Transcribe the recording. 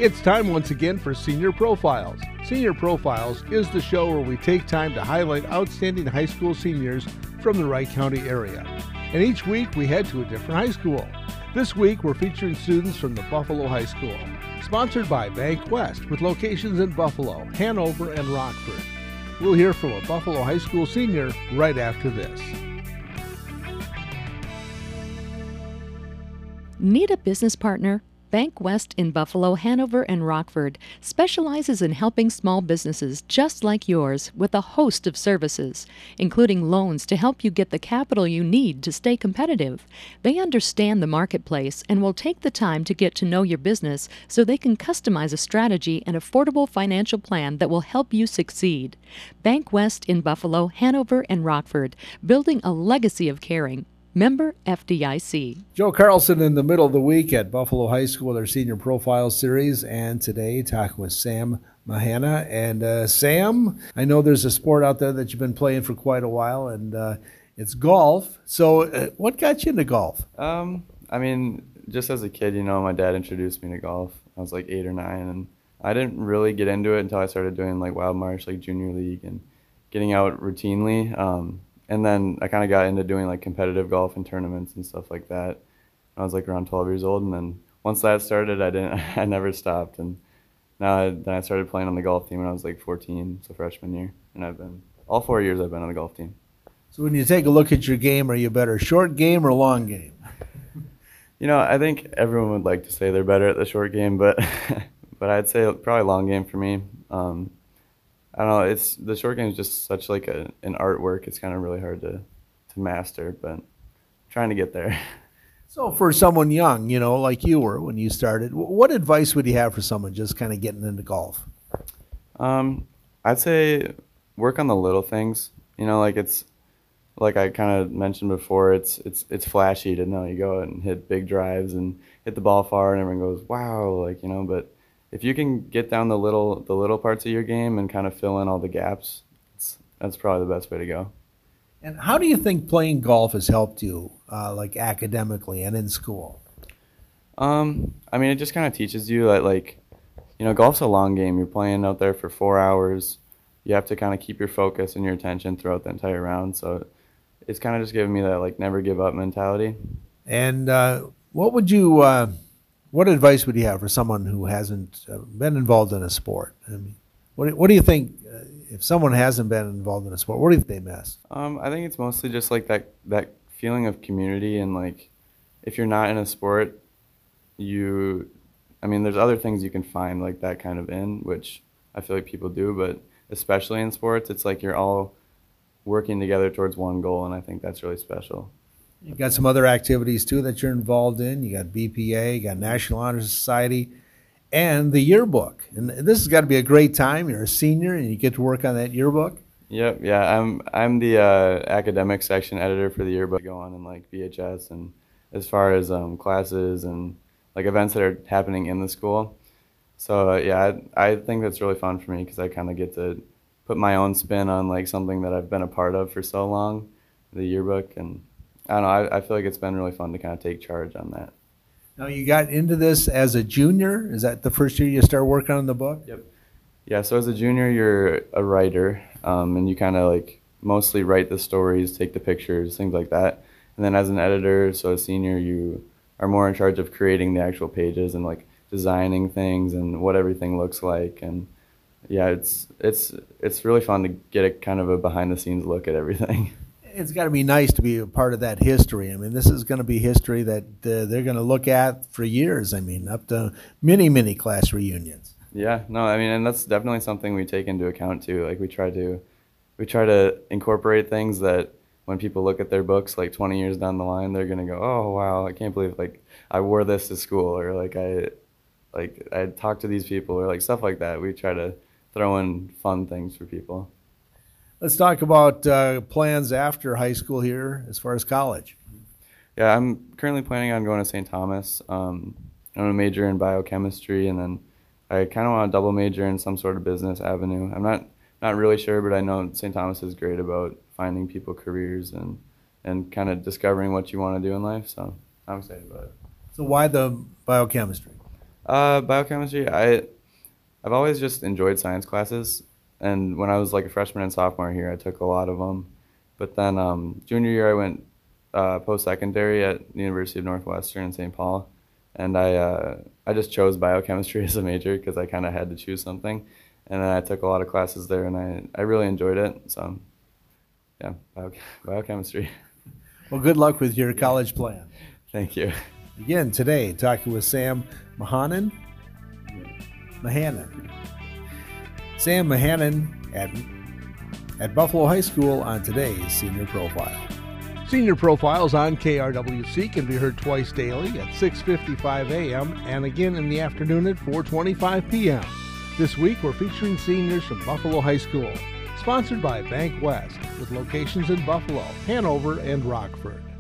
It's time once again for Senior Profiles. Senior Profiles is the show where we take time to highlight outstanding high school seniors from the Wright County area. And each week we head to a different high school. This week we're featuring students from the Buffalo High School. Sponsored by Bank West with locations in Buffalo, Hanover, and Rockford. We'll hear from a Buffalo High School senior right after this. Need a business partner? Bank West in Buffalo, Hanover, and Rockford specializes in helping small businesses just like yours with a host of services, including loans to help you get the capital you need to stay competitive. They understand the marketplace and will take the time to get to know your business so they can customize a strategy and affordable financial plan that will help you succeed. Bank West in Buffalo, Hanover, and Rockford, building a legacy of caring. Member FDIC. Joe Carlson in the middle of the week at Buffalo High School, their Senior Profile Series, and today talking with Sam Mahana. And Sam, I know there's a sport out there that you've been playing for quite a while, and it's golf. So what got you into golf? Just as a kid, my dad introduced me to golf. I was like 8 or 9, and I didn't really get into it until I started doing like Wild Marsh, like junior league, and getting out routinely. And then I kind of got into doing like competitive golf and tournaments and stuff like that. I was like around 12 years old, and then once that started, I never stopped. And then I started playing on the golf team when I was like 14, so freshman year. And all 4 years I've been on the golf team. So when you take a look at your game, are you better short game or long game? I think everyone would like to say they're better at the short game, but but I'd say probably long game for me. I don't know, the short game is just such like an artwork. It's kind of really hard to master, but I'm trying to get there. So for someone young, like you were when you started, what advice would you have for someone just kind of getting into golf? I'd say work on the little things. It's like I kind of mentioned before, it's flashy to know you go out and hit big drives and hit the ball far and everyone goes, wow, but if you can get down the little parts of your game and kind of fill in all the gaps, that's probably the best way to go. And how do you think playing golf has helped you, like academically and in school? It just kind of teaches you that, golf's a long game. You're playing out there for 4 hours. You have to kind of keep your focus and your attention throughout the entire round. So it's kind of just giving me that, never give up mentality. And what advice would you have for someone who hasn't been involved in a sport? What do you think, if someone hasn't been involved in a sport, what do you think they miss? I think it's mostly just that feeling of community, and if you're not in a sport, there's other things you can find like that kind of in, which I feel like people do, but especially in sports, it's like you're all working together towards one goal, and I think that's really special. You've got some other activities, too, that you're involved in. You got BPA, you got National Honor Society, and the yearbook. And this has got to be a great time. You're a senior, and you get to work on that yearbook. Yep, yeah. I'm the academic section editor for the yearbook. I go on in, VHS, and as far as classes and, events that are happening in the school. So, I think that's really fun for me because I kind of get to put my own spin on, something that I've been a part of for so long, the yearbook, and I don't know, I feel like it's been really fun to kind of take charge on that. Now, you got into this as a junior. Is that the first year you started working on the book? Yep. Yeah, so as a junior, you're a writer, and you kind of mostly write the stories, take the pictures, things like that. And then as an editor, so a senior, you are more in charge of creating the actual pages and designing things and what everything looks like. And yeah, it's really fun to get a kind of a behind the scenes look at everything. It's got to be nice to be a part of that history. This is going to be history that they're going to look at for years. Up to many class reunions. Yeah, no, and that's definitely something we take into account too. We try to incorporate things that when people look at their books 20 years down the line, they're going to go, oh wow, I can't believe I wore this to school, or I talked to these people, or stuff like that. We try to throw in fun things for people. Let's talk about plans after high school here as far as college. Yeah, I'm currently planning on going to St. Thomas. I'm going to major in biochemistry, and then I kind of want to double major in some sort of business avenue. I'm not really sure, but I know St. Thomas is great about finding people careers and kind of discovering what you want to do in life, so I'm excited about it. So why the biochemistry? Biochemistry, I've always just enjoyed science classes, and when I was like a freshman and sophomore here, I took a lot of them. But then junior year, I went post-secondary at the University of Northwestern in St. Paul, and I just chose biochemistry as a major because I kind of had to choose something, and then I took a lot of classes there, and I really enjoyed it. So yeah, biochemistry. Well, good luck with your college plan. Thank you. Again, today, talking with Sam Mahanan. Sam Mahanan at Buffalo High School on today's Senior Profile. Senior Profiles on KRWC can be heard twice daily at 6:55 a.m. and again in the afternoon at 4:25 p.m. This week, we're featuring seniors from Buffalo High School, sponsored by Bank West, with locations in Buffalo, Hanover, and Rockford.